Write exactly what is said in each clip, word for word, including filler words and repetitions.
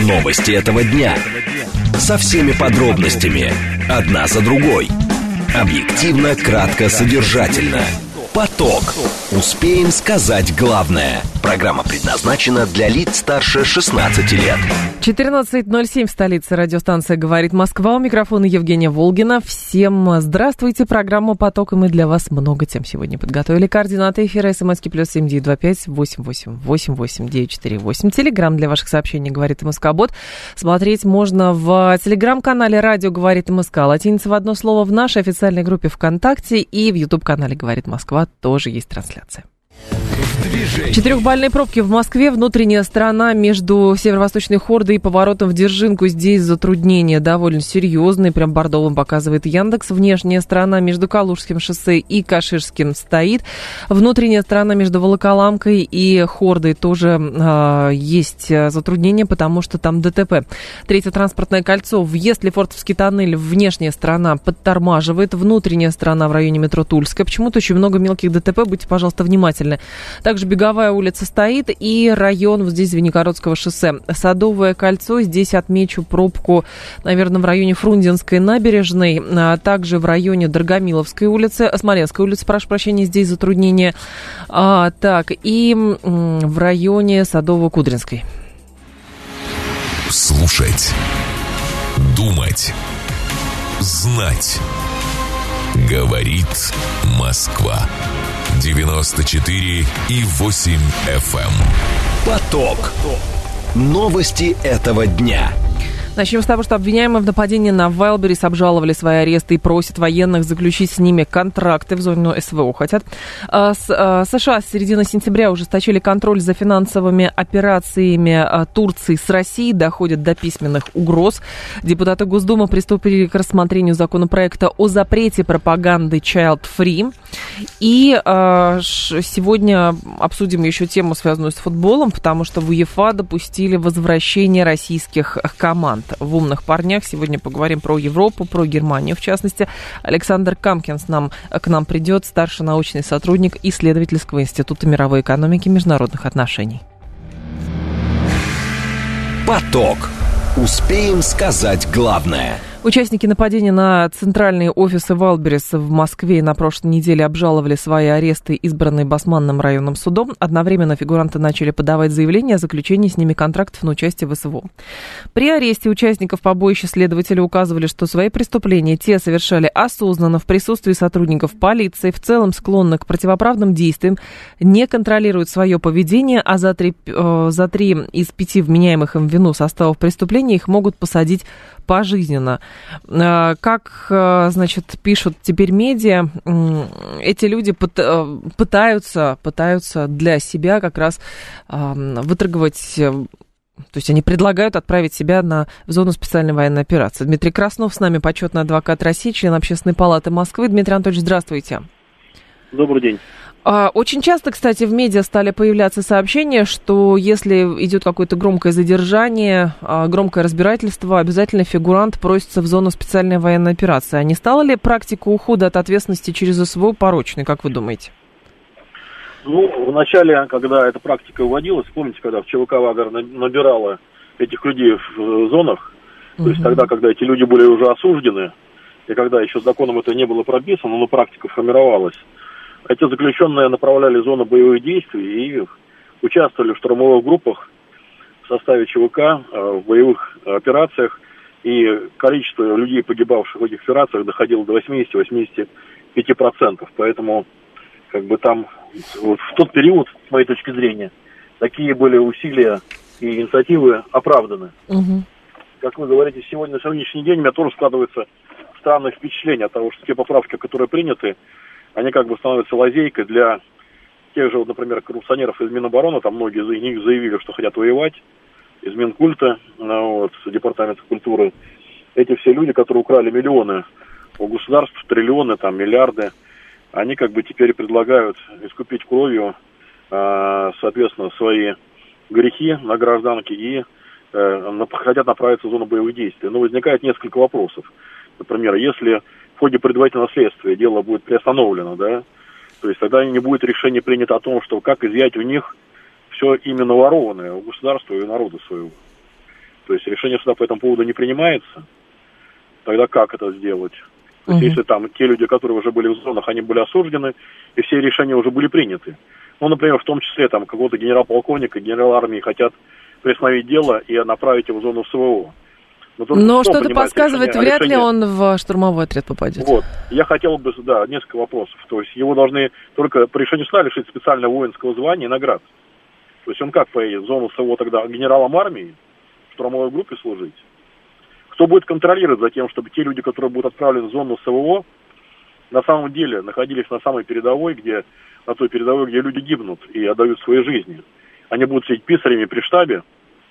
Новости этого дня. Со всеми подробностями. Одна за другой. Объективно, кратко, содержательно. Поток. Успеем сказать главное. Программа предназначена для лиц старше шестнадцати лет. четырнадцать ноль семь в столице. Радиостанция «Говорит Москва». У микрофона Евгения Волгина. Всем здравствуйте. Программа «Поток». И мы для вас много тем сегодня подготовили. Координаты эфира. СМСки плюс семь девять два пять восемь восемь восемь восемь девять четыре восемь. Телеграм для ваших сообщений «Говорит МСК-бот». Смотреть можно в телеграм-канале «Радио Говорит МСК». Латиница в одно слово в нашей официальной группе ВКонтакте. И в ютуб-канале «Говорит Москва» тоже есть трансляция. Четырехбальные пробки в Москве. Внутренняя сторона между северо-восточной Хордой и поворотом в Дзержинку. Здесь затруднения довольно серьезные. Прям бордовым показывает Яндекс. Внешняя сторона между Калужским шоссе и Каширским стоит. Внутренняя сторона между Волоколамкой и Хордой тоже э, есть затруднения, потому что там ДТП. Третье транспортное кольцо. Въезд Лефортовский тоннель. Внешняя сторона подтормаживает. Внутренняя сторона в районе метро Тульская. Почему-то очень много мелких ДТП. Будьте, пожалуйста, внимательны. Также Беговая улица стоит и район вот здесь Звенигородского шоссе. Садовое кольцо. Здесь отмечу пробку, наверное, в районе Фрунзенской набережной. А также в районе Драгомиловской улицы. Смоленской улицы, прошу прощения, здесь затруднения. А, так, и м, в районе Садово-Кудринской. Слушать. Думать. Знать. Говорит Москва. девяносто четыре и восемь эф эм. Поток. Новости этого дня. Начнем с того, что обвиняемые в нападении на Вайлдберрис обжаловали свои аресты и просят военных заключить с ними контракты в зону СВО. Хотят. США с середины сентября ужесточили контроль за финансовыми операциями Турции с Россией. Доходят до письменных угроз. Депутаты Госдумы приступили к рассмотрению законопроекта о запрете пропаганды Child Free. И сегодня обсудим еще тему, связанную с футболом, потому что в УЕФА допустили возвращение российских команд. В «Умных парнях» сегодня поговорим про Европу, про Германию, в частности. Александр Камкинс нам, к нам придет, старший научный сотрудник Исследовательского института мировой экономики и международных отношений. Поток. Успеем сказать главное. Участники нападения на центральные офисы Вайлдберрис в Москве на прошлой неделе обжаловали свои аресты, избранные Басманным районным судом. Одновременно фигуранты начали подавать заявления о заключении с ними контрактов на участие в СВО. При аресте участников побоища следователи указывали, что свои преступления те совершали осознанно в присутствии сотрудников полиции, в целом склонны к противоправным действиям, не контролируют свое поведение, а за три, э, за три из пяти вменяемых им в вину составов преступления их могут посадить пожизненно. Как, значит, пишут теперь медиа, эти люди пытаются, пытаются для себя как раз выторговать, то есть они предлагают отправить себя на в зону специальной военной операции. Дмитрий Краснов с нами, почетный адвокат России, член Общественной палаты Москвы. Дмитрий Анатольевич, здравствуйте. Добрый день. Очень часто, кстати, в медиа стали появляться сообщения, что если идет какое-то громкое задержание, громкое разбирательство, обязательно фигурант просится в зону специальной военной операции. А не стала ли практика ухода от ответственности через СВО порочной, как вы думаете? Ну, в начале, когда эта практика вводилась, помните, когда в ЧВК Вагнер набирала этих людей в зонах, то есть тогда, когда эти люди были уже осуждены, и когда еще законом это не было прописано, но практика формировалась, эти заключенные направляли в зону боевых действий и участвовали в штурмовых группах в составе ЧВК в боевых операциях. И количество людей, погибавших в этих операциях, доходило до восемьдесят-восемьдесят пять процентов. Поэтому как бы там вот, в тот период, с моей точки зрения, такие были усилия и инициативы оправданы. Угу. Как вы говорите, сегодня, на сегодняшний день у меня тоже складывается странное впечатление от того, что те поправки, которые приняты, они как бы становятся лазейкой для тех же, вот, например, коррупционеров из Минобороны. Там многие из них заявили, что хотят воевать, из Минкульта, вот, с Департамента культуры. Эти все люди, которые украли миллионы у государств, триллионы, там, миллиарды, они как бы теперь предлагают искупить кровью, соответственно, свои грехи на гражданке и хотят направиться в зону боевых действий. Но возникает несколько вопросов. Например, если в ходе предварительного следствия дело будет приостановлено, да, то есть тогда не будет решения принято о том, что как изъять у них все именно ворованное у государства и народа своего. То То есть решение суда по этому поводу не принимается. Тогда как это сделать? То есть, uh-huh. если там те люди, которые уже были в зонах, они были осуждены, и все решения уже были приняты. Ну, например, в том числе там какого-то генерал-полковника, генерал армии хотят приостановить дело и направить его в зону СВО. Но, Но что-то подсказывает, решение, вряд решение... ли он в штурмовой отряд попадет. Вот. Я хотел бы, да, несколько вопросов. То есть его должны только по решению суда лишить специального воинского звания и наград. То есть он как поедет в зону СВО тогда генералом армии, в штурмовой группе служить? Кто будет контролировать за тем, чтобы те люди, которые будут отправлены в зону СВО, на самом деле находились на самой передовой, где, на той передовой, где люди гибнут и отдают свои жизни. Они будут сидеть писарями при штабе,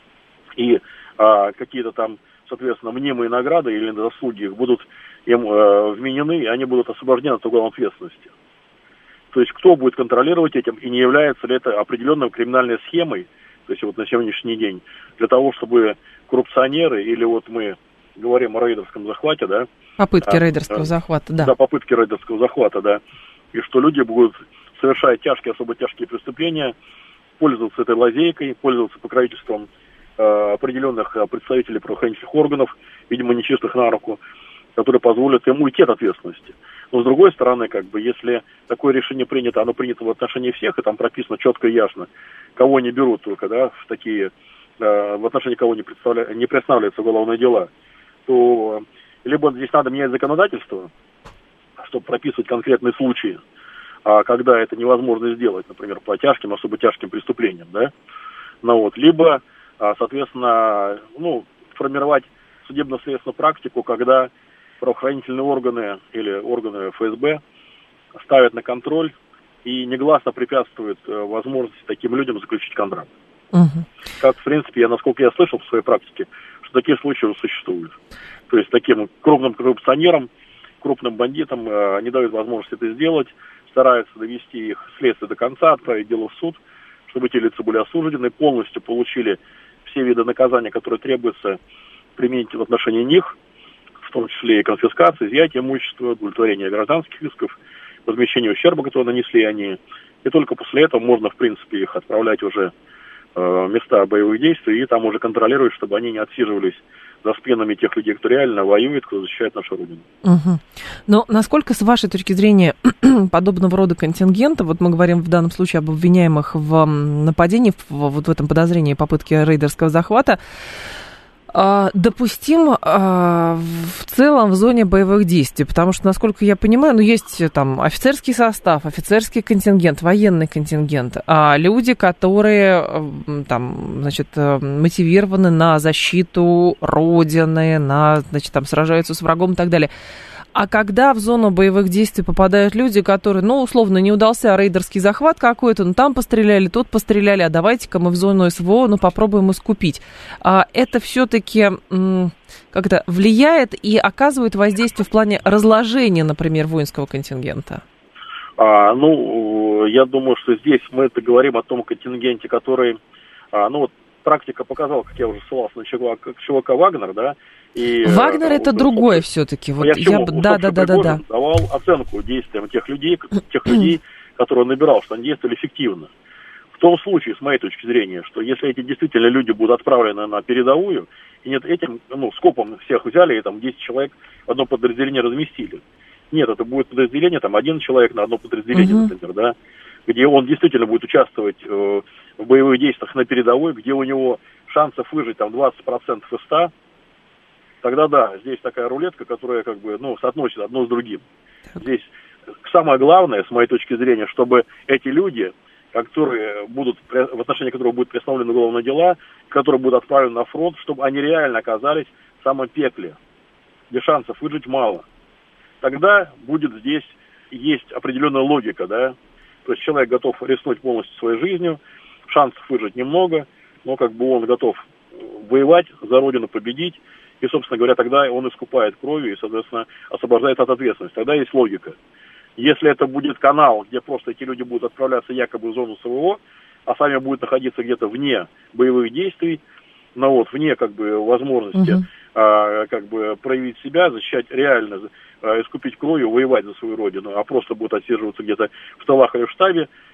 и а, какие-то там, соответственно, мнимые награды или заслуги их будут им а, вменены, и они будут освобождены от уголовной ответственности. То есть кто будет контролировать этим, и не является ли это определенной криминальной схемой, то есть вот на сегодняшний день, для того, чтобы коррупционеры, или вот мы говорим о рейдерском захвате, да? Попытки а, рейдерского а, захвата, да. Да, попытки рейдерского захвата, да. И что люди будут совершать тяжкие, особо тяжкие преступления, пользоваться этой лазейкой, пользоваться покровительством э, определенных представителей правоохранительных органов, видимо, нечистых на руку, которые позволят им уйти от ответственности. Но с другой стороны, как бы, если такое решение принято, оно принято в отношении всех, и там прописано четко и ясно, кого не берут только, да, в такие, э, в отношении кого не, представля... не приостанавливаются уголовные дела, то либо здесь надо менять законодательство, чтобы прописывать конкретные случаи, а когда это невозможно сделать, например, по тяжким, особо тяжким преступлениям, да, ну вот, либо, соответственно, ну, формировать судебно-следственную практику, когда правоохранительные органы или органы эф эс бэ ставят на контроль и негласно препятствуют возможности таким людям заключить контракт. Uh-huh. Как, в принципе, я, насколько я слышал в своей практике, что такие случаи уже существуют. То есть таким крупным коррупционерам, крупным бандитам э, не дают возможности это сделать, стараются довести их следствие до конца, отправить дело в суд, чтобы эти лица были осуждены, полностью получили все виды наказания, которые требуется применить в отношении них, в том числе и конфискация, изъятие имущества, удовлетворение гражданских исков, возмещение ущерба, который нанесли они. И только после этого можно, в принципе, их отправлять уже в места боевых действий и там уже контролировать, чтобы они не отсиживались за спинами тех людей, кто реально воюет, кто защищает нашу Родину. Угу. Но насколько, с вашей точки зрения, подобного рода контингента, вот мы говорим в данном случае об обвиняемых в нападении, в, вот в этом подозрении попытки рейдерского захвата, допустим в целом в зоне боевых действий? Потому что, насколько я понимаю, ну, есть там офицерский состав, офицерский контингент, военный контингент, а люди, которые там, значит, мотивированы на защиту Родины, на, значит, там сражаются с врагом и так далее. А когда в зону боевых действий попадают люди, которые, ну, условно, не удался рейдерский захват какой-то, ну, там постреляли, тут постреляли, а давайте-ка мы в зону СВО, ну, попробуем искупить. А это все-таки как-то влияет и оказывает воздействие в плане разложения, например, воинского контингента? А, ну, я думаю, что здесь мы это говорим о том контингенте, который, а, ну, вот практика показала, как я уже ссылался на ЧВК «Вагнер», да, и, Вагнер это другое все-таки. Вот я я, да, да, да, да, да. давал оценку действиям тех людей, тех людей, которые он набирал, что они действовали эффективно. В том случае, с моей точки зрения, что если эти действительно люди будут отправлены на передовую, и нет, этим, ну, скопом всех взяли, и там десять человек в одно подразделение разместили. Нет, это будет подразделение, там, один человек на одно подразделение, uh-huh. например, да, где он действительно будет участвовать э, в боевых действиях на передовой, где у него шансов выжить там двадцать процентов из ста, тогда да, здесь такая рулетка, которая как бы, ну, соотносит одно с другим. Здесь самое главное, с моей точки зрения, чтобы эти люди, которые будут, в отношении которых будут приостановлены уголовные дела, которые будут отправлены на фронт, чтобы они реально оказались в самом пекле, где шансов выжить мало. Тогда будет здесь, есть определенная логика, да, то есть человек готов рискнуть полностью своей жизнью, шансов выжить немного, но как бы он готов воевать за Родину, победить, и, собственно говоря, тогда он искупает кровью и, соответственно, освобождается от ответственности. Тогда есть логика. Если это будет канал, где просто эти люди будут отправляться якобы в зону СВО, а сами будут находиться где-то вне боевых действий, ну вот, вне как бы возможности uh-huh. а, как бы проявить себя, защищать реально, а, искупить кровью, воевать за свою Родину, а просто будут отсиживаться где-то в тылах или в штабе,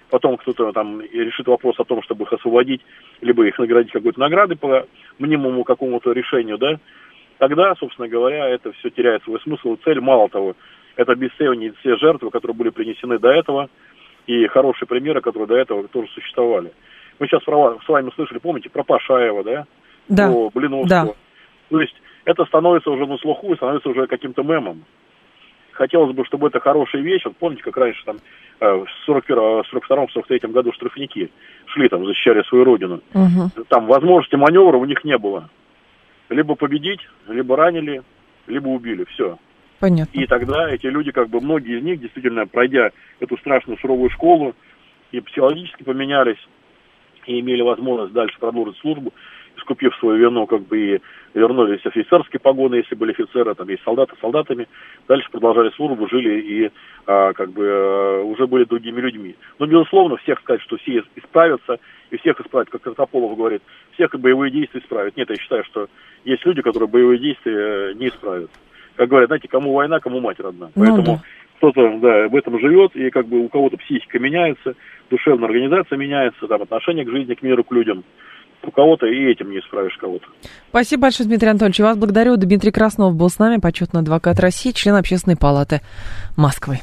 потом кто-то там решит вопрос о том, чтобы их освободить, либо их наградить какой-то наградой по мнимому какому-то решению, да, тогда, собственно говоря, это все теряет свой смысл и цель. Мало того, это обесценивание все жертвы, которые были принесены до этого, и хорошие примеры, которые до этого тоже существовали. Мы сейчас про, с вами слышали, помните, про Пашаева, да? Да. Про Блиновского. Да. То есть это становится уже на слуху и становится уже каким-то мемом. Хотелось бы, чтобы это хорошая вещь. Вот помните, как раньше там в сорок первом, сорок втором, сорок третьем году штрафники шли там, защищали свою родину. Угу. Там возможности маневра у них не было. Либо победить, либо ранили, либо убили. Все. Понятно. И тогда эти люди, как бы многие из них, действительно, пройдя эту страшную суровую школу, и психологически поменялись, и имели возможность дальше продолжить службу, искупив свою вину, как бы и вернулись в офицерские погоны, если были офицеры, там есть солдаты солдатами, дальше продолжали службу, жили и а, как бы а, уже были другими людьми. Но, безусловно, всех сказать, что все исправятся, и всех исправят, как Картополов говорит, всех боевые действия исправят. Нет, я считаю, что есть люди, которые боевые действия не исправят. Как говорят, знаете, кому война, кому мать родна. Ну, поэтому да. Кто-то, да, в этом живет, и как бы у кого-то психика меняется, душевная организация меняется, там, отношение к жизни, к миру, к людям. У кого-то и этим не исправишь кого-то. Спасибо большое, Дмитрий Анатольевич. Я вас благодарю. Дмитрий Краснов был с нами, почетный адвокат России, член Общественной палаты Москвы.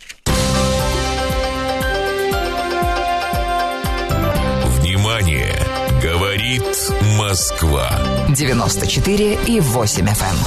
Внимание! Говорит Москва. девяносто четыре и восемь эф эм.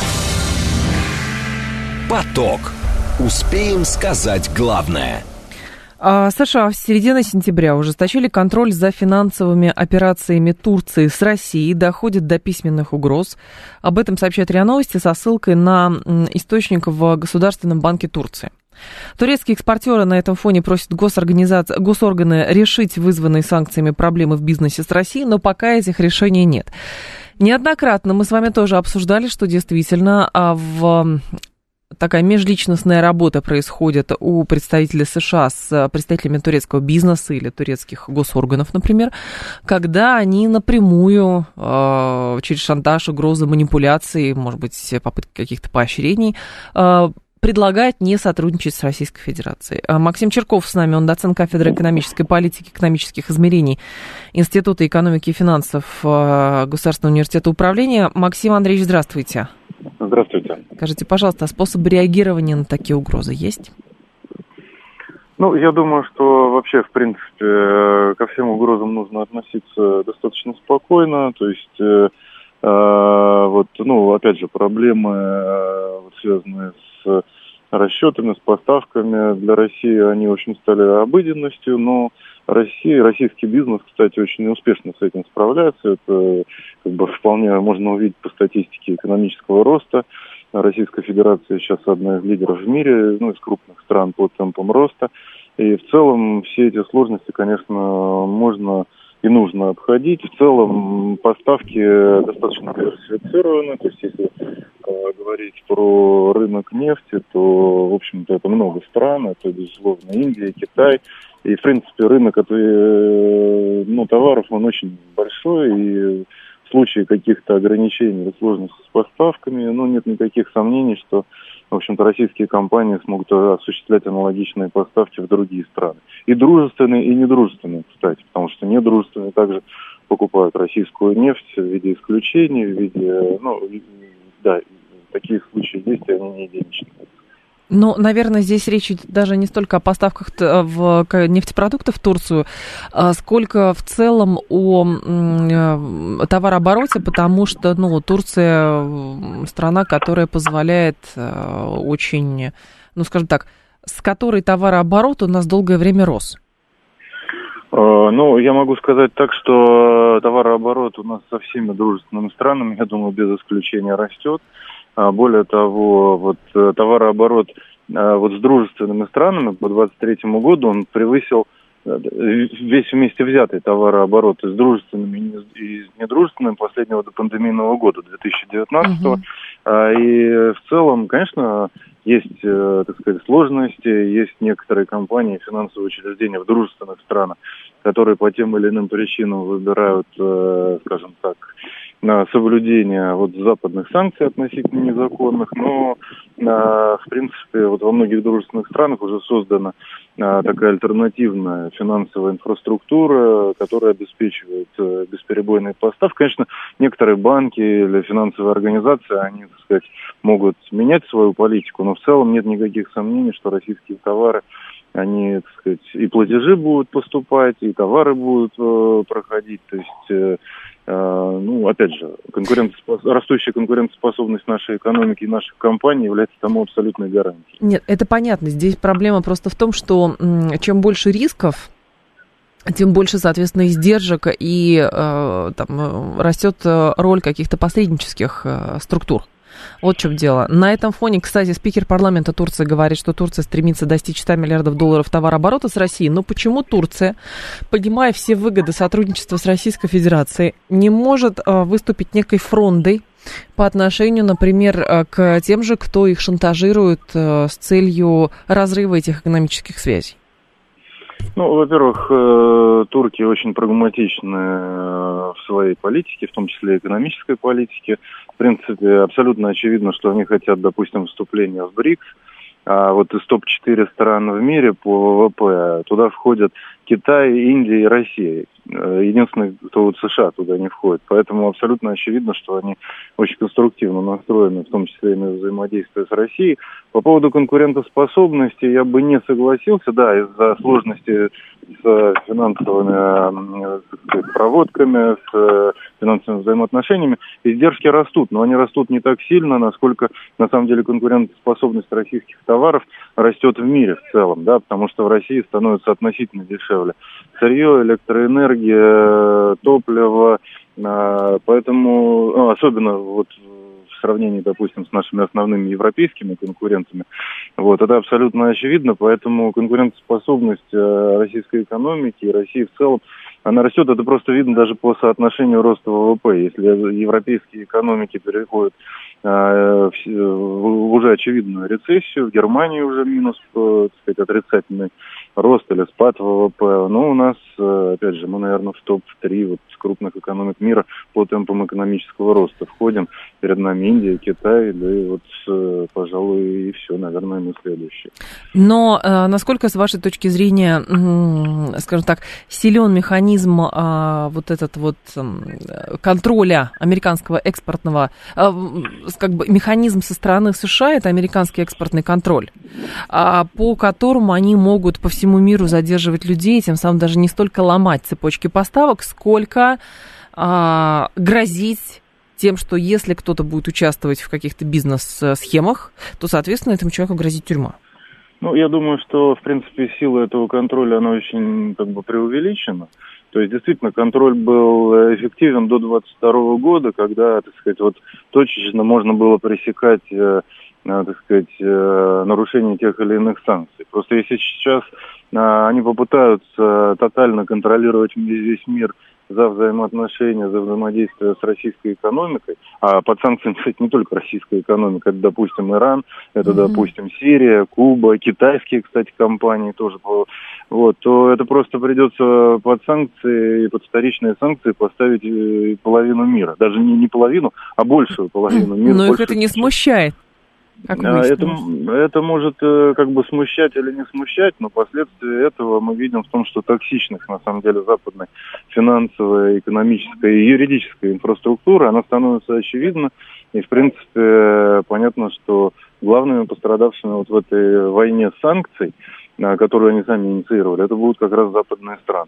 Поток. Успеем сказать главное. США в середине сентября ужесточили контроль за финансовыми операциями Турции с Россией, доходит до письменных угроз. Об этом сообщает РИА Новости со ссылкой на источник в Государственном банке Турции. Турецкие экспортеры на этом фоне просят госорганизации, госорганы решить вызванные санкциями проблемы в бизнесе с Россией, но пока этих решений нет. Неоднократно мы с вами тоже обсуждали, что действительно в... такая межличностная работа происходит у представителей США с представителями турецкого бизнеса или турецких госорганов, например, когда они напрямую э, через шантаж, угрозы, манипуляции, может быть, попытки каких-то поощрений, э, предлагают не сотрудничать с Российской Федерацией. Максим Черков с нами, он доцент кафедры экономической политики, экономических измерений Института экономики и финансов Государственного университета управления. Максим Андреевич, здравствуйте. Здравствуйте. Скажите, пожалуйста, а способы реагирования на такие угрозы есть? Ну, я думаю, что вообще, в принципе, ко всем угрозам нужно относиться достаточно спокойно. То есть, э, э, вот, ну, опять же, проблемы, э, связанные с расчетами, с поставками для России, они очень стали обыденностью, но Россия, российский бизнес, кстати, очень успешно с этим справляется. Это как бы вполне можно увидеть по статистике экономического роста. Российская Федерация сейчас одна из лидеров в мире, ну, из крупных стран по темпам роста. И в целом все эти сложности, конечно, можно и нужно обходить. В целом поставки достаточно диверсифицированы. То есть если э, говорить про рынок нефти, то, в общем-то, это много стран. Это, безусловно, Индия, Китай. И, в принципе, рынок э, ну, товаров, он очень большой. И в случае каких-то ограничений или сложностей с поставками, ну, нет никаких сомнений, что, в общем-то, российские компании смогут осуществлять аналогичные поставки в другие страны. И дружественные, и недружественные, кстати, потому что недружественные также покупают российскую нефть в виде исключений, в виде, ну, да, такие случаи есть, и они не единичные. Ну, наверное, здесь речь идет даже не столько о поставках в нефтепродуктов в Турцию, сколько в целом о товарообороте, потому что, ну, Турция страна, которая позволяет очень, ну, скажем так, с которой товарооборот у нас долгое время рос. Ну, я могу сказать так, что товарооборот у нас со всеми дружественными странами, я думаю, без исключения растет. Более того, вот товарооборот вот с дружественными странами по двадцать третьему году он превысил весь вместе взятый товарооборот и с дружественными и с недружественными последнего допандемийного года, две тысячи девятнадцатого. Uh-huh. И в целом, конечно, есть, так сказать, сложности, есть некоторые компании, финансовые учреждения в дружественных странах, которые по тем или иным причинам выбирают, скажем так, на соблюдение вот западных санкций относительно незаконных, но в принципе, вот во многих дружественных странах уже создана такая альтернативная финансовая инфраструктура, которая обеспечивает бесперебойные поставки. Конечно, некоторые банки или финансовые организации, они, так сказать, могут менять свою политику, но в целом нет никаких сомнений, что российские товары, они, так сказать, и платежи будут поступать, и товары будут э, проходить. То есть, э, э, ну, опять же, конкурентоспос... растущая конкурентоспособность нашей экономики и наших компаний является тому абсолютной гарантией. Нет, это понятно. Здесь проблема просто в том, что м, чем больше рисков, тем больше, соответственно, издержек, и э, там растет роль каких-то посреднических э, структур. Вот в чем дело. На этом фоне, кстати, спикер парламента Турции говорит, что Турция стремится достичь ста миллиардов долларов товарооборота с Россией. Но почему Турция, понимая все выгоды сотрудничества с Российской Федерацией, не может выступить некой фрондой по отношению, например, к тем же, кто их шантажирует с целью разрыва этих экономических связей? Ну, во-первых, турки очень прагматичны в своей политике, в том числе экономической политике. В принципе, абсолютно очевидно, что они хотят, допустим, вступления в БРИКС. А вот из топ четыре стран в мире по ВВП туда входят Китай, Индия и Россия. Единственный, кто вот США туда не входит. Поэтому абсолютно очевидно, что они очень конструктивно настроены, в том числе и на взаимодействие с Россией. По поводу конкурентоспособности я бы не согласился, да, из-за сложности с финансовыми, так сказать, проводками, с финансовыми взаимоотношениями. Издержки растут, но они растут не так сильно, насколько на самом деле конкурентоспособность российских товаров растет в мире в целом, да, потому что в России становится относительно дешевле сырье, электроэнергия, топливо, поэтому, ну, особенно вот в сравнении, допустим, с нашими основными европейскими конкурентами, вот, это абсолютно очевидно, поэтому конкурентоспособность российской экономики и России в целом, она растет, это просто видно даже по соотношению роста ВВП. Если европейские экономики переходят э, в, в уже очевидную рецессию, в Германии уже минус, так сказать, отрицательный рост или спад ВВП, но у нас, опять же, мы, наверное, в топ три вот, крупных экономик мира по темпам экономического роста входим. Перед нами Индия, Китай, да и вот, пожалуй, и все, наверное, мы следующие. Но насколько, с вашей точки зрения, скажем так, силен механизм вот этот вот контроля американского экспортного, как бы механизм со стороны США, это американский экспортный контроль, по которому они могут по всему миру задерживать людей, тем самым даже не столько ломать цепочки поставок, сколько а, грозить тем, что если кто-то будет участвовать в каких-то бизнес-схемах, то, соответственно, этому человеку грозит тюрьма. Ну, я думаю, что, в принципе, сила этого контроля, она очень, как бы, преувеличена. То есть, действительно, контроль был эффективен до двадцать второго года, когда, так сказать, вот точечно можно было пресекать, э, э, так сказать, э, нарушение тех или иных санкций. Просто если сейчас э, они попытаются тотально контролировать весь мир за взаимоотношения, за взаимодействие с российской экономикой, а под санкциями, кстати, не только российская экономика, это, допустим, Иран, это, mm-hmm. допустим, Сирия, Куба, китайские, кстати, компании тоже, вот, то это просто придется под санкции, под вторичные санкции поставить половину мира, даже не, не половину, а большую половину мира. Но их это не смущает. Это, это может как бы смущать или не смущать, но последствия этого мы видим в том, что токсичность, на самом деле, западной финансовой, экономической и юридической инфраструктуры, она становится очевидна. И, в принципе, понятно, что главными пострадавшими вот в этой войне санкций, которую они сами инициировали, это будут как раз западные страны.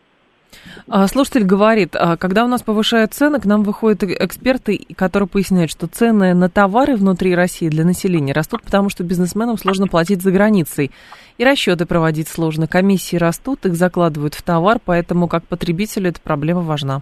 Слушатель говорит, когда у нас повышают цены, к нам выходят эксперты, которые поясняют, что цены на товары внутри России для населения растут, потому что бизнесменам сложно платить за границей. И расчеты проводить сложно, комиссии растут, их закладывают в товар, поэтому как потребителю эта проблема важна.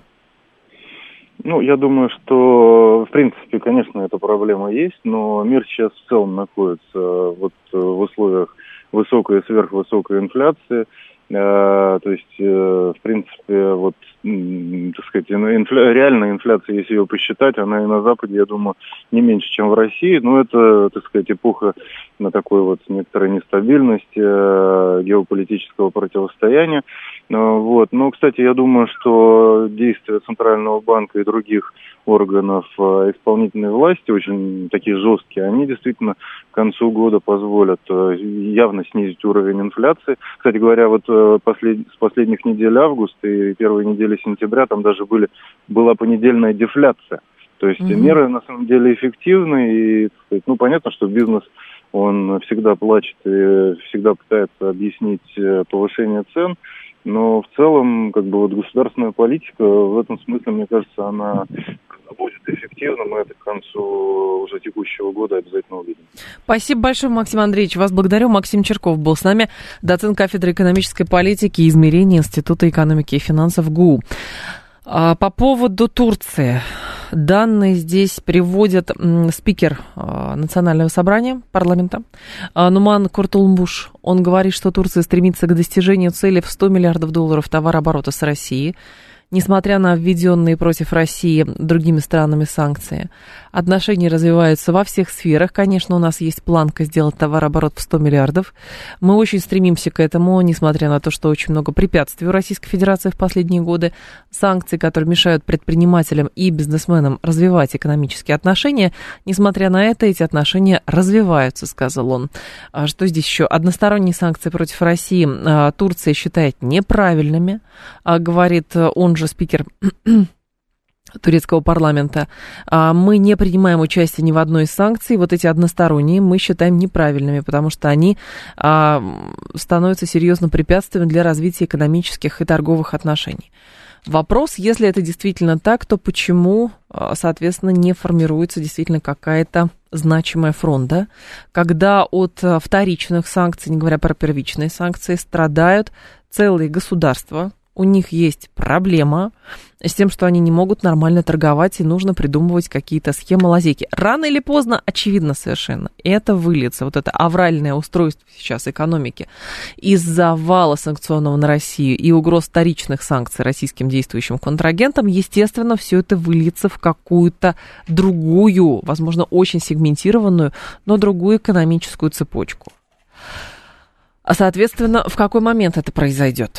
Ну, я думаю, что, в принципе, конечно, эта проблема есть, но мир сейчас в целом находится вот в условиях высокой и сверхвысокой инфляции. То есть, в принципе, вот, так сказать, инфля... реальная инфляция, если ее посчитать, она и на Западе, я думаю, не меньше, чем в России. Но это, так сказать, эпоха на такой вот некоторой нестабильности, геополитического противостояния. Вот. Но, кстати, я думаю, что действия Центрального банка и других органов исполнительной власти, очень такие жесткие, они действительно к концу года позволят явно снизить уровень инфляции. Кстати говоря, вот послед... с последних недель августа и первой недели сентября там даже были... была понедельная дефляция. То есть mm-hmm. меры на самом деле эффективны, и, так сказать, ну, понятно, что бизнес, он всегда плачет и всегда пытается объяснить повышение цен, но в целом, как бы, вот государственная политика в этом смысле, мне кажется, она будет эффективна, мы это к концу уже текущего года обязательно увидим. Спасибо большое, Максим Андреевич. Вас благодарю. Максим Черков был с нами, доцент кафедры экономической политики и измерений Института экономики и финансов ГУ. По поводу Турции. Данные здесь приводит спикер Национального собрания парламента Нуман Куртулмуш. Он говорит, что Турция стремится к достижению цели в сто миллиардов долларов товарооборота с Россией, несмотря на введенные против России другими странами санкции. Отношения развиваются во всех сферах. Конечно, у нас есть планка сделать товарооборот в сто миллиардов. Мы очень стремимся к этому, несмотря на то, что очень много препятствий у Российской Федерации в последние годы. Санкции, которые мешают предпринимателям и бизнесменам развивать экономические отношения. Несмотря на это, эти отношения развиваются, сказал он. Что здесь еще? Односторонние санкции против России Турция считает неправильными, говорит он же спикер турецкого парламента. Мы не принимаем участие ни в одной из санкций. Вот эти односторонние мы считаем неправильными, потому что они становятся серьезным препятствием для развития экономических и торговых отношений. Вопрос, если это действительно так, то почему, соответственно, не формируется действительно какая-то значимая фронта, когда от вторичных санкций, не говоря про первичные санкции, страдают целые государства. У них есть проблема с тем, что они не могут нормально торговать, и нужно придумывать какие-то схемы, лазейки. Рано или поздно, очевидно совершенно, это выльется, вот это авральное устройство сейчас экономики из-за вала санкционного на Россию и угроз вторичных санкций российским действующим контрагентам, естественно, все это выльется в какую-то другую, возможно, очень сегментированную, но другую экономическую цепочку. А, соответственно, в какой момент это произойдет?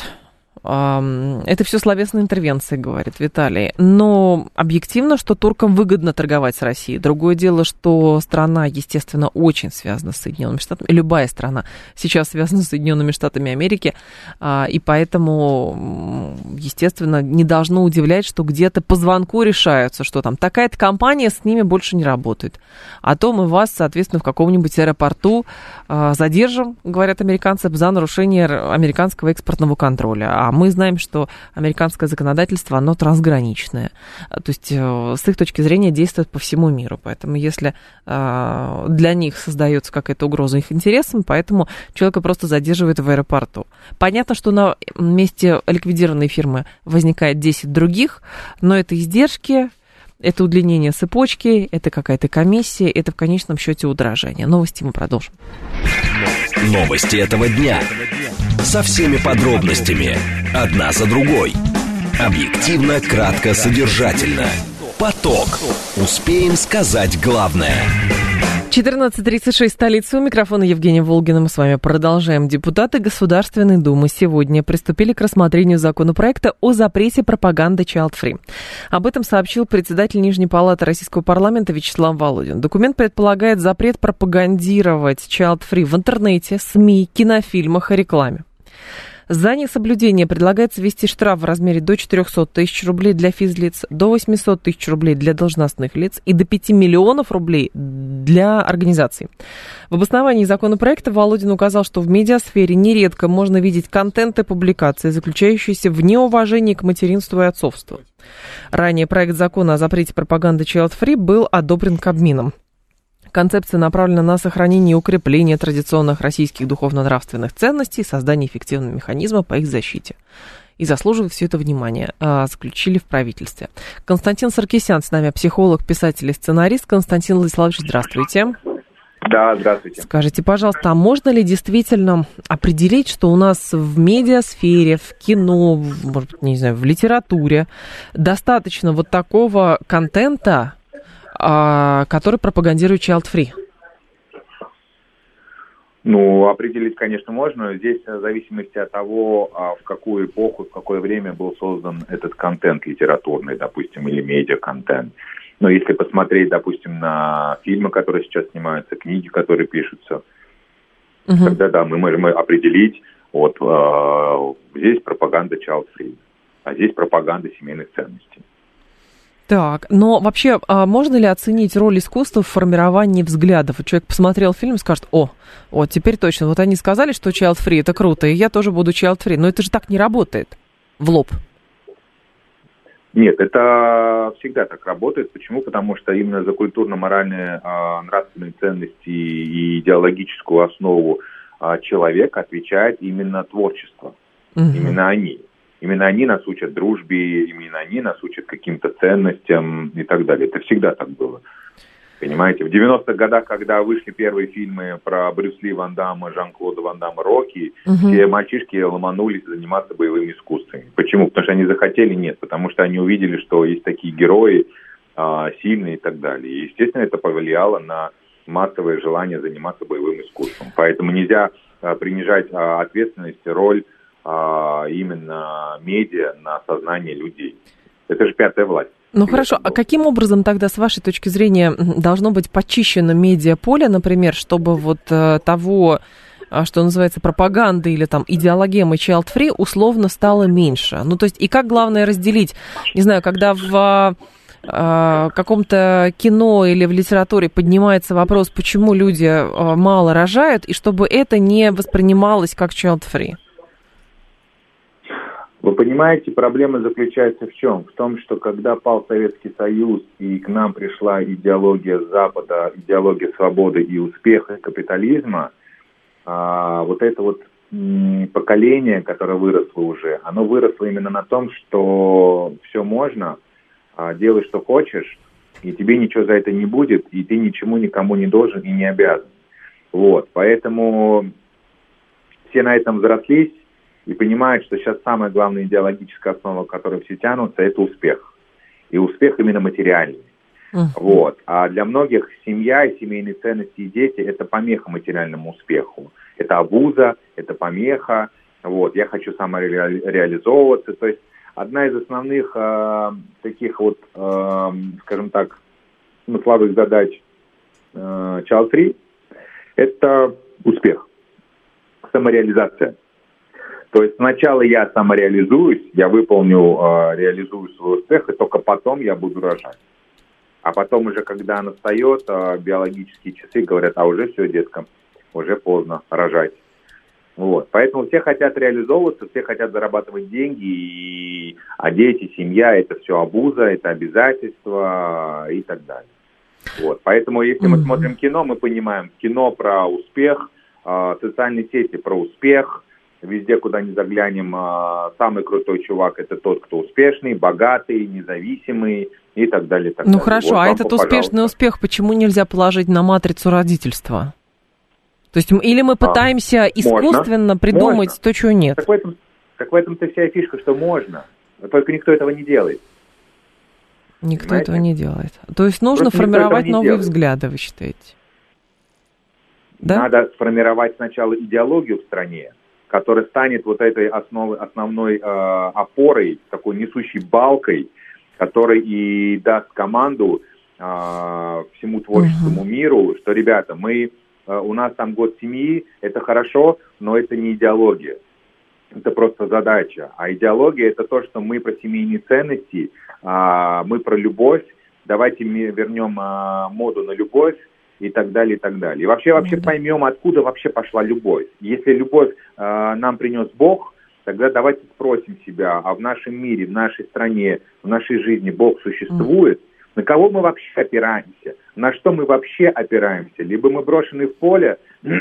Это все словесные интервенции, говорит Виталий. Но объективно, что туркам выгодно торговать с Россией. Другое дело, что страна, естественно, очень связана с Соединенными Штатами. Любая страна сейчас связана с Соединенными Штатами Америки. И поэтому, естественно, не должно удивлять, что где-то по звонку решаются, что там такая-то компания с ними больше не работает. А то мы вас, соответственно, в каком-нибудь аэропорту задержим, говорят американцы, за нарушение американского экспортного контроля. А мы знаем, что американское законодательство, оно трансграничное. То есть с их точки зрения действует по всему миру. Поэтому если для них создается какая-то угроза их интересам, поэтому человека просто задерживают в аэропорту. Понятно, что на месте ликвидированной фирмы возникает десять других, но это издержки, это удлинение цепочки, это какая-то комиссия, это в конечном счете удорожание. Новости мы продолжим. Новости этого дня. Со всеми подробностями. Одна за другой. Объективно, кратко, содержательно. Поток. Успеем сказать главное. четырнадцать тридцать шесть, столица. У микрофона Евгения Волгина. Мы с вами продолжаем. Депутаты Государственной Думы сегодня приступили к рассмотрению законопроекта о запрете пропаганды child-free. Об этом сообщил председатель Нижней палаты Российского парламента Вячеслав Володин. Документ предполагает запрет пропагандировать child-free в интернете, СМИ, кинофильмах и рекламе. За несоблюдение предлагается ввести штраф в размере до четыреста тысяч рублей для физлиц, до восемьсот тысяч рублей для должностных лиц и до пяти миллионов рублей для организаций. В обосновании законопроекта Володин указал, что в медиасфере нередко можно видеть контент и публикации, заключающиеся в неуважении к материнству и отцовству. Ранее проект закона о запрете пропаганды child-free был одобрен Кабмином. Концепция направлена на сохранение и укрепление традиционных российских духовно-нравственных ценностей и создание эффективного механизма по их защите. И заслуживает все это внимание, заключили в правительстве. Константин Саркисян с нами, психолог, писатель и сценарист. Константин Владиславович, здравствуйте. Да, здравствуйте. Скажите, пожалуйста, а можно ли действительно определить, что у нас в медиасфере, в кино, может быть, не знаю, в литературе достаточно вот такого контента, который пропагандирует child-free? Ну, определить, конечно, можно. Здесь в зависимости от того, в какую эпоху, в какое время был создан этот контент литературный, допустим, или медиа-контент. Но если посмотреть, допустим, на фильмы, которые сейчас снимаются, книги, которые пишутся, угу. тогда да, мы можем определить, вот э, здесь пропаганда child-free, а здесь пропаганда семейных ценностей. Так, но вообще, а можно ли оценить роль искусства в формировании взглядов? Человек посмотрел фильм и скажет: о, вот теперь точно, вот они сказали, что child-free это круто, и я тоже буду child-free. Но это же так не работает в лоб. Нет, это всегда так работает. Почему? Потому что именно за культурно-моральные, э, нравственные ценности и идеологическую основу э, человека отвечает именно творчество. Угу. Именно они. Именно они нас учат дружбе, именно они нас учат каким-то ценностям и так далее. Это всегда так было. Понимаете, в девяностых годах, когда вышли первые фильмы про Брюс Ли, Ван Дамма, Жан-Клода Ван Дамма, Рокки, угу. все мальчишки ломанулись заниматься боевыми искусствами. Почему? Потому что они захотели? Нет. Потому что они увидели, что есть такие герои, а, сильные и так далее. И, естественно, это повлияло на массовое желание заниматься боевым искусством. Поэтому нельзя а, принижать а, ответственность, роль а, именно медиа на сознание людей. Это же пятая власть. Ну хорошо, а каким образом тогда, с вашей точки зрения, должно быть почищено медиаполе, например, чтобы вот э, того, что называется, пропаганды или там идеологемы child-free условно стало меньше? Ну то есть и как, главное, разделить, не знаю, когда в э, каком-то кино или в литературе поднимается вопрос, почему люди э, мало рожают, и чтобы это не воспринималось как child-free? Вы понимаете, проблема заключается в чем? В том, что когда пал Советский Союз и к нам пришла идеология Запада, идеология свободы и успеха и капитализма, а, вот это вот м, поколение, которое выросло уже, оно выросло именно на том, что все можно, а, делай, что хочешь, и тебе ничего за это не будет, и ты ничему никому не должен и не обязан. Вот, поэтому все на этом взрослись, и понимают, что сейчас самая главная идеологическая основа, к которой все тянутся, это успех. И успех именно материальный. Uh-huh. Вот. А для многих семья и семейные ценности и дети – это помеха материальному успеху. Это обуза, это помеха. Вот. Я хочу самореализовываться. То есть одна из основных э, таких вот, э, скажем так, смысловых задач э, child-free – это успех, самореализация. То есть сначала я самореализуюсь, я выполню, э, реализую свой успех, и только потом я буду рожать. А потом уже, когда настает, э, биологические часы говорят, а уже все, детка, уже поздно рожать. Вот. Поэтому все хотят реализовываться, все хотят зарабатывать деньги, и... а дети, семья – это все обуза, это обязательства и так далее. Вот. Поэтому если мы смотрим кино, мы понимаем, кино про успех, э, социальные сети про успех. Везде, куда ни заглянем, самый крутой чувак – это тот, кто успешный, богатый, независимый и так далее. Так ну далее. хорошо, вот а этот успешный успех почему нельзя положить на матрицу родительства? То есть или мы пытаемся а, искусственно можно, придумать можно. То, чего нет? Так в, этом, так в этом-то вся фишка, что можно, только никто этого не делает. Никто Понимаете? Этого не делает. То есть нужно Просто формировать новые делает. Взгляды, вы считаете? Да? Надо сформировать сначала идеологию в стране, которая станет вот этой основой, основной э, опорой, такой несущей балкой, которая и даст команду э, всему творческому uh-huh. миру, что, ребята, мы, э, у нас там год семьи, это хорошо, но это не идеология, это просто задача. А идеология – это то, что мы про семейные ценности, э, мы про любовь, давайте мы вернем э, моду на любовь, и так далее, и так далее. И вообще, вообще да. поймем, откуда вообще пошла любовь. Если любовь э, нам принес Бог, тогда давайте спросим себя, а в нашем мире, в нашей стране, в нашей жизни Бог существует? Mm. На кого мы вообще опираемся? На что мы вообще опираемся? Либо мы брошены в поле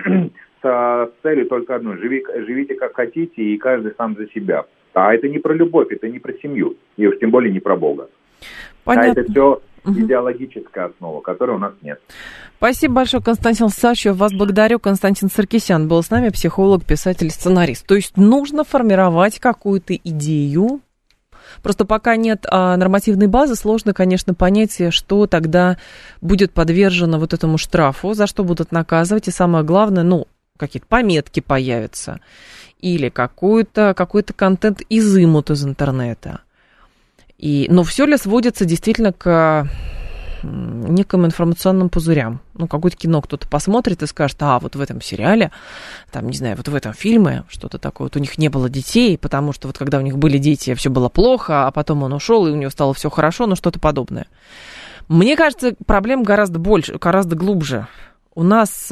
с целью только одной. Живи, живите как хотите, и каждый сам за себя. А это не про любовь, это не про семью, и уж тем более не про Бога. Понятно. А это все идеологическая основа, которой у нас нет. Спасибо большое, Константин Сачев. Вас благодарю. Константин Саркисян был с нами, психолог, писатель, сценарист. То есть нужно формировать какую-то идею. Просто пока нет а, нормативной базы, сложно, конечно, понять, что тогда будет подвержено вот этому штрафу, за что будут наказывать. И самое главное, ну, какие-то пометки появятся. Или какой-то, какой-то контент изымут из интернета. И, но все ли сводится действительно к неким информационным пузырям. Ну, какое-то кино кто-то посмотрит и скажет, а вот в этом сериале, там, не знаю, вот в этом фильме что-то такое, вот у них не было детей, потому что вот когда у них были дети, все было плохо, а потом он ушел, и у него стало все хорошо, ну, что-то подобное. Мне кажется, проблем гораздо больше, гораздо глубже. У нас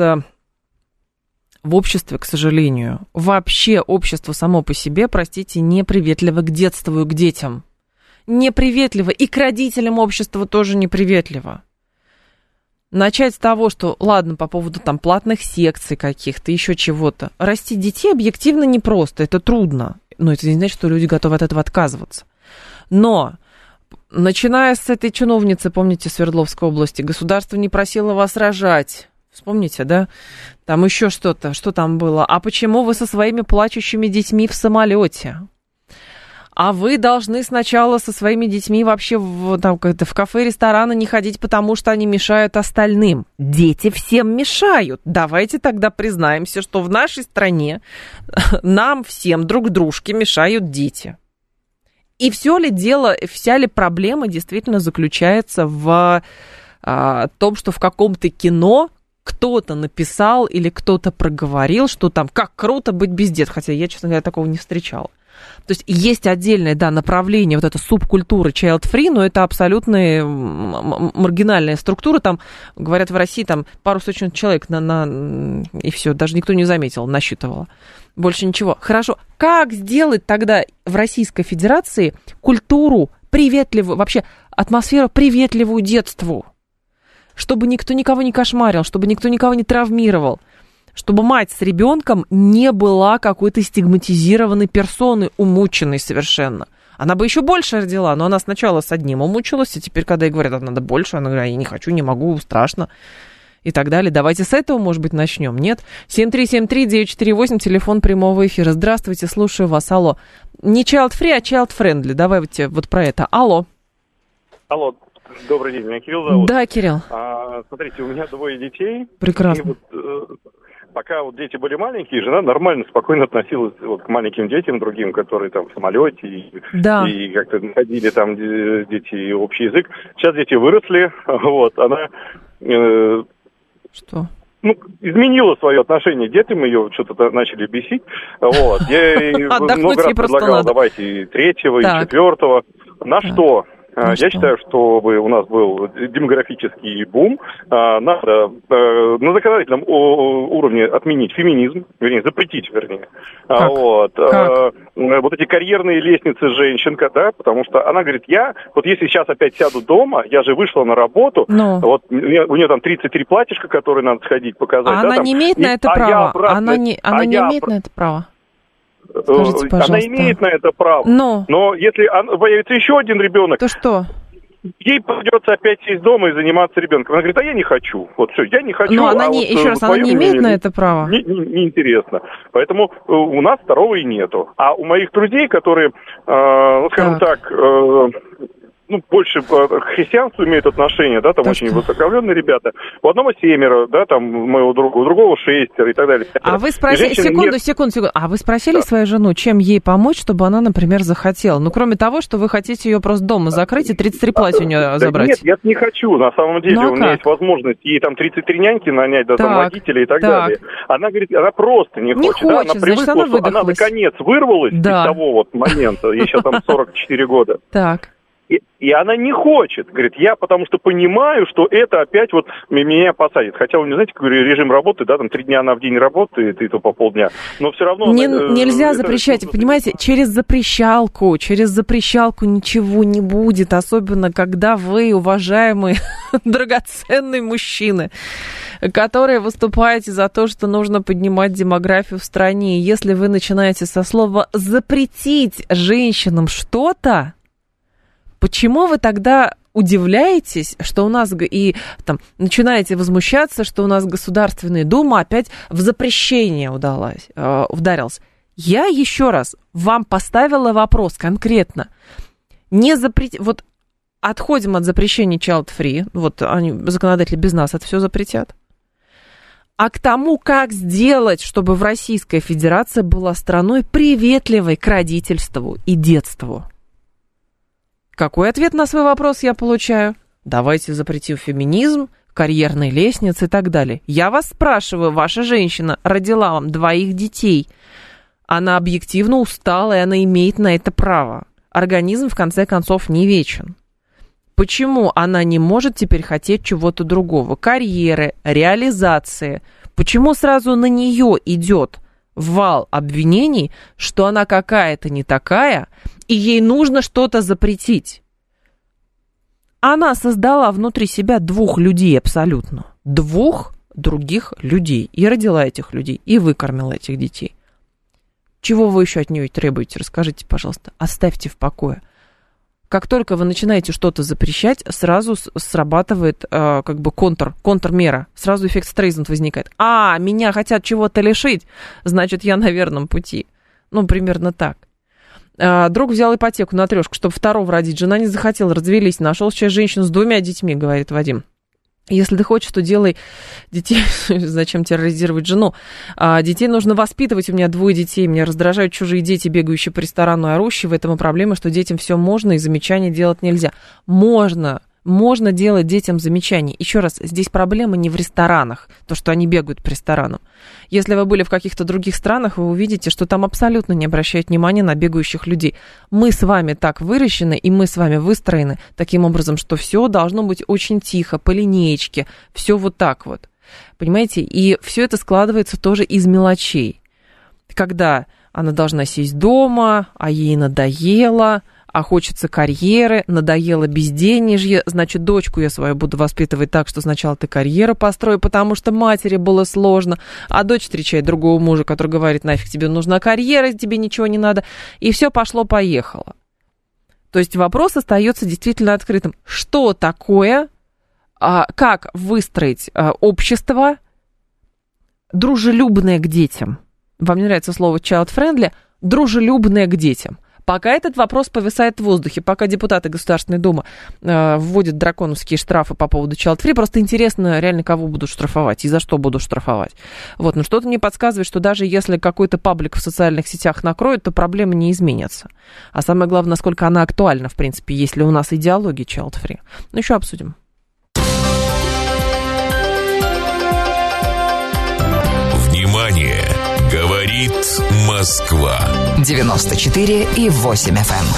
в обществе, к сожалению, вообще общество само по себе, простите, неприветливо к детству и к детям. Неприветливо. И к родителям общества тоже неприветливо. Начать с того, что, ладно, по поводу там платных секций каких-то, еще чего-то. Растить детей объективно непросто, это трудно. Но это не значит, что люди готовы от этого отказываться. Но, начиная с этой чиновницы, помните, Свердловской области, государство не просило вас рожать. Вспомните, да? Там еще что-то, что там было. А почему вы со своими плачущими детьми в самолете? А вы должны сначала со своими детьми вообще в, там, в кафе, рестораны не ходить, потому что они мешают остальным. Дети всем мешают. Давайте тогда признаемся, что в нашей стране нам всем друг дружке мешают дети. И все ли дело, вся ли проблема действительно заключается в а, том, что в каком-то кино кто-то написал или кто-то проговорил, что там как круто быть без дет, хотя я, честно говоря, такого не встречала. То есть есть отдельное, да, направление, вот эта субкультура child-free, но это абсолютно маргинальная структура. Там, говорят, в России там пару сотен человек на, на, и все, даже никто не заметил, насчитывало. Больше ничего. Хорошо. Как сделать тогда в Российской Федерации культуру приветливую, вообще атмосферу приветливую детству? Чтобы никто никого не кошмарил, чтобы никто никого не травмировал. Чтобы мать с ребенком не была какой-то стигматизированной персоной, умученной совершенно. Она бы еще больше родила, но она сначала с одним умучилась, и теперь, когда ей говорят, надо больше, она говорит, я не хочу, не могу, страшно, и так далее. Давайте с этого, может быть, начнем, нет? семь три семь три девять четыре восемь, телефон прямого эфира. Здравствуйте, слушаю вас, алло. Не child-free, а child-friendly, давайте вот про это. Алло. Алло. Добрый день, меня Кирилл зовут. Да, Кирилл. А, смотрите, у меня двое детей. Прекрасно. И вот, э, пока вот дети были маленькие, жена нормально, спокойно относилась вот к маленьким детям, другим, которые там в самолете и, да. и как-то находили там дети общий язык. Сейчас дети выросли, вот, она... Э, Что? Ну, изменила свое отношение к детям, ее что-то начали бесить. Вот. Я ей много раз предлагал, давайте и третьего, и четвертого. На что? Ну, Я что? считаю, чтобы у нас был демографический бум, надо на законодательном уровне отменить феминизм, вернее, запретить, вернее. Как? Вот. Как? Вот эти карьерные лестницы женщин, да, потому что она говорит, я, вот если сейчас опять сяду дома, я же вышла на работу, Но. вот у нее, у нее там тридцать три платьишка, которые надо сходить показать. А да, она там, не имеет и, на это а права? Обратно, она не, она а не я... имеет на это права? Скажите, пожалуйста. Она имеет на это право, Но, но если появится еще один ребенок, то что? Ей придется опять сесть дома и заниматься ребенком. Она говорит, а я не хочу. Вот все, я не хочу. Но она а не, вот, еще раз, она не имеет на это права. Не, не, не интересно. Поэтому у нас второго и нету. А у моих друзей, которые, э, ну, скажем так, так э, ну, больше к христианству имеют отношение, да, там да очень что? высокоговорленные ребята. У одного семеро, да, там моего друга, у другого шестеро и так далее. А вы спросили, секунду, нет... секунду, секунду, а вы спросили да. свою жену, чем ей помочь, чтобы она, например, захотела? Ну, кроме того, что вы хотите ее просто дома закрыть и тридцать три платья у нее да забрать. Нет, я не хочу, на самом деле. Ну, а у меня как? есть возможность ей там тридцать три няньки нанять, да, так, там водителя и так, так далее. Она говорит, она просто не, не хочет. хочет, Да, она значит, привыкла, она что она наконец вырвалась да. из того вот момента, ей сейчас там сорок четыре года. Так. И, и она не хочет, говорит, я потому что понимаю, что это опять вот меня посадит. Хотя, вы не знаете, говорю, режим работы, да, там три дня она в день работает, и то по полдня, но все равно... Не, она, нельзя это, запрещать, это, понимаете, это... через запрещалку, через запрещалку ничего не будет, особенно когда вы, уважаемые, драгоценные мужчины, которые выступаете за то, что нужно поднимать демографию в стране. И если вы начинаете со слова «запретить женщинам что-то», почему вы тогда удивляетесь, что у нас и там начинаете возмущаться, что у нас Государственная Дума опять в запрещение удалась, э, ударилась? Я еще раз вам поставила вопрос конкретно. Не запрет... Вот отходим от запрещения child-free, вот они, законодатели без нас это все запретят. А к тому, как сделать, чтобы в Российская Федерация была страной приветливой к родительству и детству. Какой ответ на свой вопрос я получаю? давайте запретим феминизм, карьерные лестницы и так далее. Я вас спрашиваю, ваша женщина родила вам двоих детей, она объективно устала, и она имеет на это право. Организм, в конце концов, не вечен. Почему она не может теперь хотеть чего-то другого? Карьеры, реализации. Почему сразу на нее идет вал обвинений, что она какая-то не такая, и ей нужно что-то запретить? Она создала внутри себя двух людей абсолютно. Двух других людей. И родила этих людей, и выкормила этих детей. Чего вы еще от нее требуете? Расскажите, пожалуйста. Оставьте в покое. Как только вы начинаете что-то запрещать, сразу срабатывает э, как бы контр, контрмера. Сразу эффект Стрейзанд возникает. А, меня хотят чего-то лишить, значит, я на верном пути. Ну, примерно так. Э, друг взял ипотеку на трешку, чтобы второго родить. Жена не захотела, развелись. Нашел сейчас женщину с двумя детьми, говорит Вадим. Если ты хочешь, то делай детей. Зачем терроризировать жену? А, детей нужно воспитывать. У меня двое детей. Меня раздражают чужие дети, бегающие по ресторану и орущие. В этом и проблема, что детям все можно, и замечания делать нельзя. Можно. Можно делать детям замечания. Еще раз, здесь проблема не в ресторанах, то, что они бегают по ресторанам. Если вы были в каких-то других странах, вы увидите, что там абсолютно не обращают внимания на бегающих людей. Мы с вами так выращены, и мы с вами выстроены таким образом, что все должно быть очень тихо, по линеечке, все вот так вот. Понимаете? И все это складывается тоже из мелочей. Когда она должна сесть дома, а ей надоело, а хочется карьеры, надоело безденежье, значит, дочку я свою буду воспитывать так, что сначала ты карьеру построй, потому что матери было сложно, а дочь встречает другого мужа, который говорит, нафиг тебе нужна карьера, тебе ничего не надо, и все пошло-поехало. То есть вопрос остается действительно открытым. Что такое, а, как выстроить а, общество, дружелюбное к детям? Вам не нравится слово child-friendly? Дружелюбное к детям. Пока этот вопрос повисает в воздухе, пока депутаты Государственной Думы э, вводят драконовские штрафы по поводу child-free, просто интересно реально, кого будут штрафовать и за что будут штрафовать. Вот, но что-то мне подсказывает, что даже если какой-то паблик в социальных сетях накроют, то проблемы не изменятся. А самое главное, насколько она актуальна, в принципе, если у нас идеология child-free. Ну, еще обсудим. Внимание! Говорит Москва. девяносто четыре и восемь эф эм.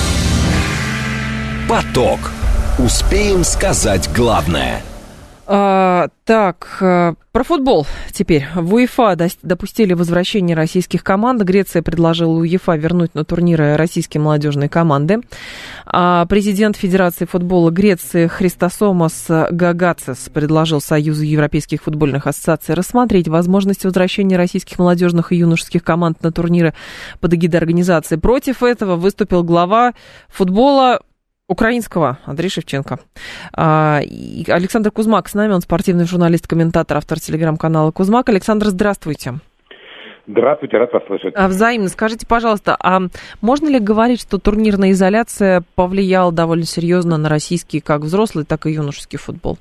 Поток. Успеем сказать главное. А, так, про футбол теперь. В УЕФА допустили возвращение российских команд. Греция предложила УЕФА вернуть на турниры российские молодежные команды. А президент Федерации футбола Греции Христосомос Гагацис предложил Союзу европейских футбольных ассоциаций рассмотреть возможность возвращения российских молодежных и юношеских команд на турниры под эгидой организации. Против этого выступил глава футбола украинского Андрей Шевченко. А, Александр Кузмак с нами, он спортивный журналист, комментатор, автор телеграм-канала Кузмак. Александр, здравствуйте. Здравствуйте, рад вас слышать. А, взаимно. Скажите, пожалуйста, а можно ли говорить, что турнирная изоляция повлияла довольно серьезно на российский как взрослый, так и юношеский футбол?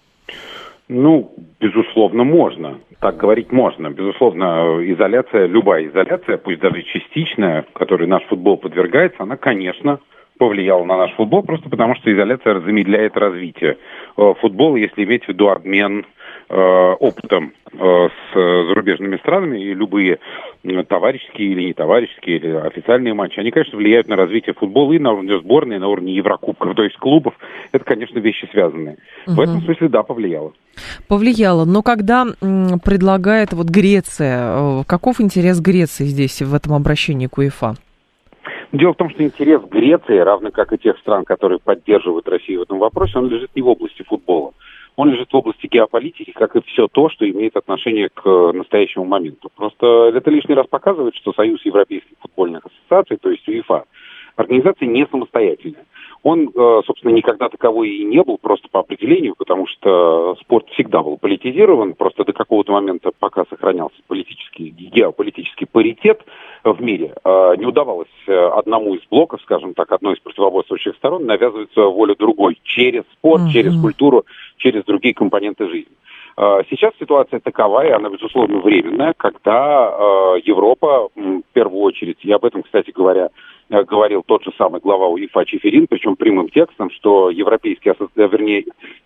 Ну, безусловно, можно. Так говорить можно. Безусловно, изоляция, любая изоляция, пусть даже частичная, которой наш футбол подвергается, она, конечно, повлияла на наш футбол, просто потому что изоляция замедляет развитие футбола, если иметь в виду обмен э, опытом э, с зарубежными странами, и любые товарищеские или не товарищеские, или официальные матчи, они, конечно, влияют на развитие футбола и на уровне сборной, и на уровне Еврокубков, то есть клубов. Это, конечно, вещи связанные. Угу. В этом смысле, да, повлияло. Повлияло. Но когда м, предлагает вот Греция, каков интерес Греции здесь в этом обращении к УЕФА? Дело в том, что интерес Греции, равно как и тех стран, которые поддерживают Россию в этом вопросе, он лежит не в области футбола. Он лежит в области геополитики, как и все то, что имеет отношение к настоящему моменту. Просто это лишний раз показывает, что Союз Европейских футбольных ассоциаций, то есть УЕФА, организация не самостоятельная. Он, собственно, никогда таковой и не был, просто по определению, потому что спорт всегда был политизирован, просто до какого-то момента, пока сохранялся политический, геополитический паритет в мире, не удавалось одному из блоков, скажем так, одной из противоборствующих сторон навязывать свою волю другой через спорт, mm-hmm. через культуру, через другие компоненты жизни. Сейчас ситуация такова, и она, безусловно, временная, когда Европа, в первую очередь, и об этом, кстати говоря, говорил тот же самый глава УЕФА Чеферин, причем прямым текстом, что европейские, вернее,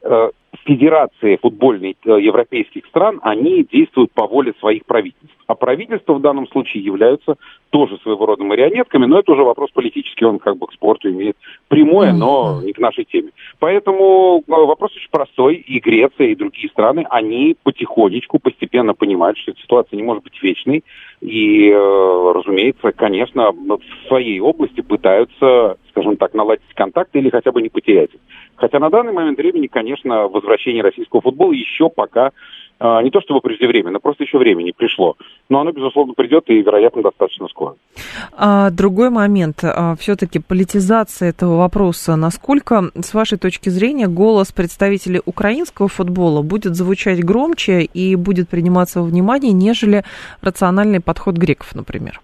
федерации футбольной европейских стран, они действуют по воле своих правительств. А правительства в данном случае являются тоже своего рода марионетками, но это уже вопрос политический, он как бы к спорту имеет прямое, но не к нашей теме. Поэтому вопрос очень простой, и Греция, и другие страны, они потихонечку, постепенно понимают, что эта ситуация не может быть вечной, и, разумеется, конечно, в своей области пытаются, скажем так, наладить контакты или хотя бы не потерять их. Хотя на данный момент времени, конечно, возвращение российского футбола еще пока э, не то чтобы преждевременно, просто еще время не пришло. Но оно, безусловно, придет и, вероятно, достаточно скоро. А, другой момент. А, все-таки политизация этого вопроса. Насколько, с вашей точки зрения, голос представителей украинского футбола будет звучать громче и будет приниматься во внимание, нежели рациональный подход греков, например?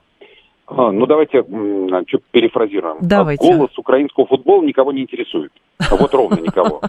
А, ну, давайте чуть перефразируем. Давайте. Голос украинского футбола никого не интересует. Вот ровно никого.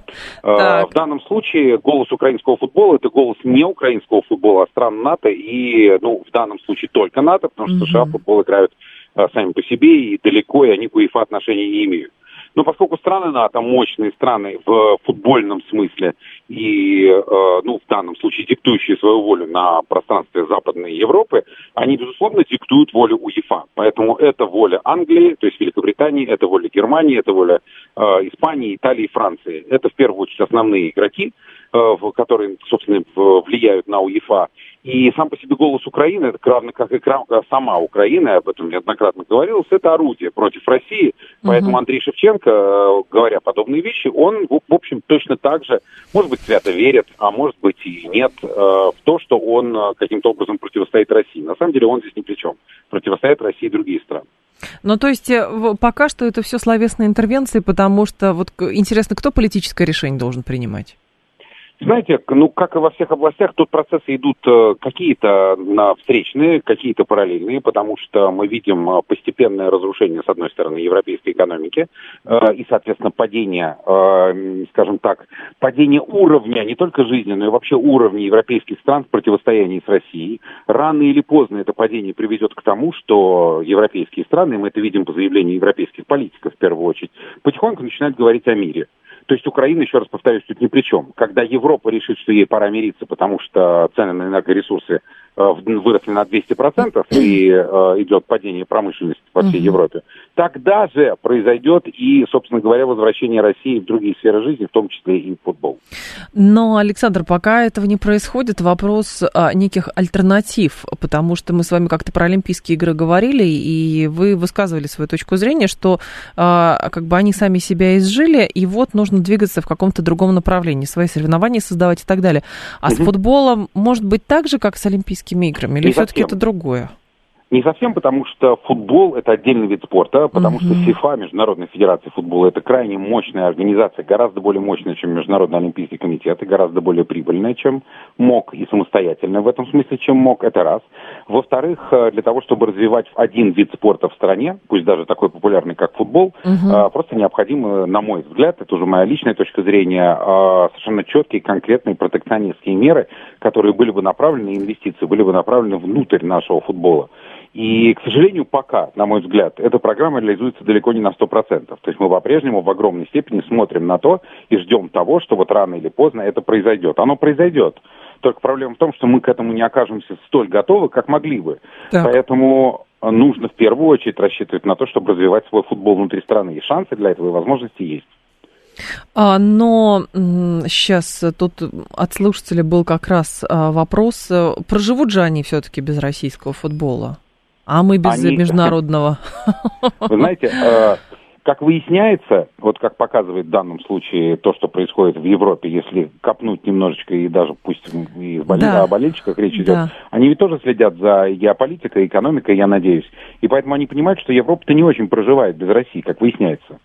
В данном случае голос украинского футбола – это голос не украинского футбола, а стран НАТО и, ну, в данном случае только НАТО, потому что США в футбол играют сами по себе и далеко, и они к УЕФА отношения не имеют. Но поскольку страны НАТО мощные страны в футбольном смысле и, э, ну, в данном случае диктующие свою волю на пространстве Западной Европы, они, безусловно, диктуют волю УЕФА. Поэтому это воля Англии, то есть Великобритании, это воля Германии, это воля э, Испании, Италии и Франции. Это, в первую очередь, основные игроки, э, которые, собственно, влияют на УЕФА. И сам по себе голос Украины, это равно как и сама Украина, я об этом неоднократно говорил, это орудие против России. Поэтому uh-huh. Андрей Шевченко, говоря подобные вещи, он, в общем, точно так же, может быть, свято верит, а может быть и нет, в то, что он каким-то образом противостоит России. На самом деле он здесь ни при чем. Противостоят России и другие страны. Ну, то есть пока что это все словесные интервенции, потому что вот интересно, кто политическое решение должен принимать? Знаете, ну, как и во всех областях, тут процессы идут э, какие-то на встречные, какие-то параллельные, потому что мы видим э, постепенное разрушение, с одной стороны, европейской экономики э, и, соответственно, падение, э, скажем так, падение уровня, не только жизни, но и вообще уровня европейских стран в противостоянии с Россией. Рано или поздно это падение приведет к тому, что европейские страны, мы это видим по заявлению европейских политиков в первую очередь, потихоньку начинают говорить о мире. То есть Украина, еще раз повторюсь, тут ни при чем. Когда Европа решит, что ей пора мириться, потому что цены на энергоресурсы э, выросли на двести процентов и э, идет падение промышленности по всей uh-huh. Европе, тогда же произойдет и, собственно говоря, возвращение России в другие сферы жизни, в том числе и в футбол. Но, Александр, пока этого не происходит, вопрос а, неких альтернатив, потому что мы с вами как-то про Олимпийские игры говорили, и вы высказывали свою точку зрения, что а, как бы они сами себя изжили, и вот нужно двигаться в каком-то другом направлении, свои соревнования создавать и так далее. А угу. с футболом может быть так же, как с Олимпийскими играми, или не все-таки совсем. Это другое? Не совсем, потому что футбол – это отдельный вид спорта, потому uh-huh. что ФИФА, Международная федерация футбола, это крайне мощная организация, гораздо более мощная, чем Международный олимпийский комитет, и гораздо более прибыльная, чем МОК, и самостоятельная в этом смысле, чем МОК, это раз. Во-вторых, для того, чтобы развивать один вид спорта в стране, пусть даже такой популярный, как футбол, uh-huh. просто необходимо, на мой взгляд, это уже моя личная точка зрения, совершенно четкие, конкретные протекционистские меры, которые были бы направлены, инвестиции были бы направлены внутрь нашего футбола. И, к сожалению, пока, на мой взгляд, эта программа реализуется далеко не на сто процентов. То есть мы по-прежнему в огромной степени смотрим на то и ждем того, что вот рано или поздно это произойдет. Оно произойдет. Только проблема в том, что мы к этому не окажемся столь готовы, как могли бы. Так. Поэтому нужно в первую очередь рассчитывать на то, чтобы развивать свой футбол внутри страны. И шансы для этого и возможности есть. А, но сейчас тут от слушателя был как раз вопрос, проживут же они все-таки без российского футбола? А мы без Они... международного. Вы знаете, э, как выясняется, вот как показывает в данном случае то, что происходит в Европе, если копнуть немножечко и даже пусть и болель... да. о болельщиках речь идет, да. они ведь тоже следят за геополитикой, экономикой, я надеюсь. И поэтому они понимают, что Европа-то не очень проживает без России, как выясняется.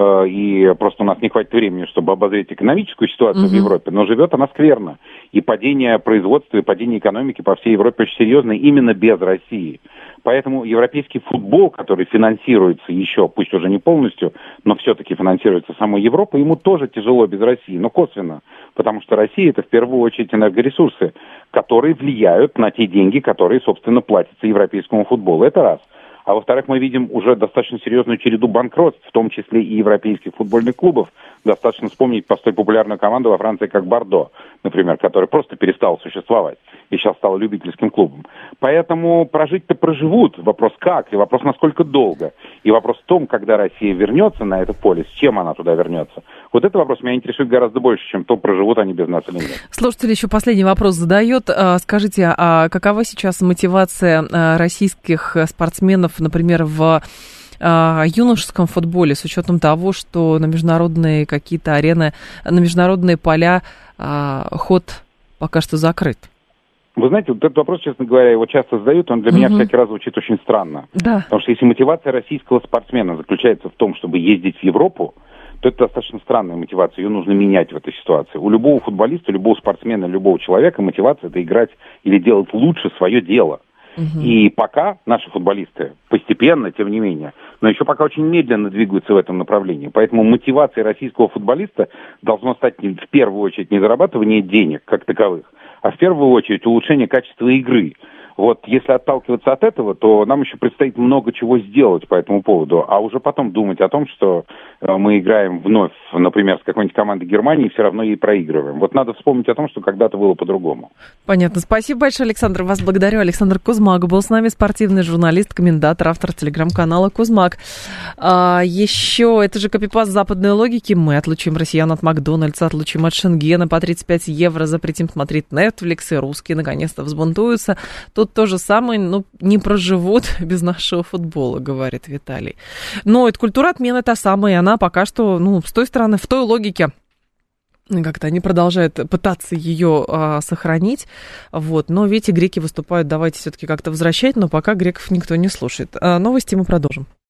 И просто у нас не хватит времени, чтобы обозреть экономическую ситуацию uh-huh. в Европе, но живет она скверно. И падение производства, и падение экономики по всей Европе очень серьезное именно без России. Поэтому европейский футбол, который финансируется еще, пусть уже не полностью, но все-таки финансируется самой Европой, ему тоже тяжело без России, но косвенно. Потому что Россия – это в первую очередь энергоресурсы, которые влияют на те деньги, которые, собственно, платятся европейскому футболу. Это раз. А во-вторых, мы видим уже достаточно серьезную череду банкротств, в том числе и европейских футбольных клубов. Достаточно вспомнить по столь популярную команду во Франции, как Бордо, например, которая просто перестала существовать и сейчас стала любительским клубом. Поэтому прожить-то проживут. Вопрос как, и вопрос насколько долго. И вопрос в том, когда Россия вернется на это поле, с чем она туда вернется. Вот этот вопрос меня интересует гораздо больше, чем то, проживут они без нас или нет. Слушатель еще последний вопрос задает. Скажите, а какова сейчас мотивация российских спортсменов, например, в юношеском футболе, с учетом того, что на международные какие-то арены, на международные поля ход пока что закрыт? Вы знаете, вот этот вопрос, честно говоря, его часто задают, он для uh-huh. меня всякий раз звучит очень странно. Да. Потому что если мотивация российского спортсмена заключается в том, чтобы ездить в Европу, то это достаточно странная мотивация, ее нужно менять в этой ситуации. У любого футболиста, любого спортсмена, любого человека мотивация – это играть или делать лучше свое дело. Угу. И пока наши футболисты постепенно, тем не менее, но еще пока очень медленно двигаются в этом направлении. Поэтому мотивацией российского футболиста должно стать в первую очередь не зарабатывание денег как таковых, а в первую очередь улучшение качества игры. Вот если отталкиваться от этого, то нам еще предстоит много чего сделать по этому поводу, а уже потом думать о том, что мы играем вновь, например, с какой-нибудь командой Германии и все равно ей проигрываем. Вот надо вспомнить о том, что когда-то было по-другому. Понятно. Спасибо большое, Александр. Вас благодарю. Александр Кузмак был с нами, спортивный журналист, комментатор, автор телеграм-канала «Кузмак». А, еще, это же копипаст западной логики. Мы отлучим россиян от Макдональдса, отлучим от Шенгена по тридцать пять евро, запретим смотреть Netflix, и русские наконец-то взбунтуются. Тут то же самое, ну, не проживут без нашего футбола, говорит Виталий. Но эта культура отмены та самая, и она пока что, ну, с той стороны, в той логике, как-то они продолжают пытаться ее а, сохранить, вот. Но, видите, греки выступают, давайте все-таки как-то возвращать, но пока греков никто не слушает. А, новости мы продолжим.